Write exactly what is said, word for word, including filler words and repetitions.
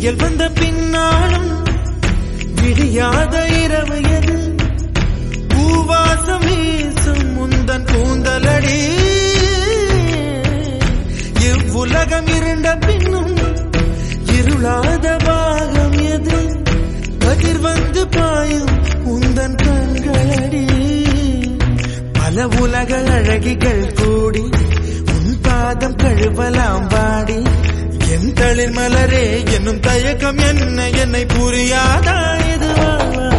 விடியல் வந்த பின்னாலும் விடியாத இரவு எது பூவாசம் வீசும் முந்தன் கூந்தலடி இவ்வுலகம் இருண்ட பின்னும் இருளாத பாகம் எது கதிர் வந்து பாயும் உந்தன் கண்களடி பல உலக அழகிகள் கூடி உன் பாதம் கழுவலாம் வாடி என் தளிர் மலரே என்னும் தயக்கம் என்ன என்னை புரியாதா இதுவா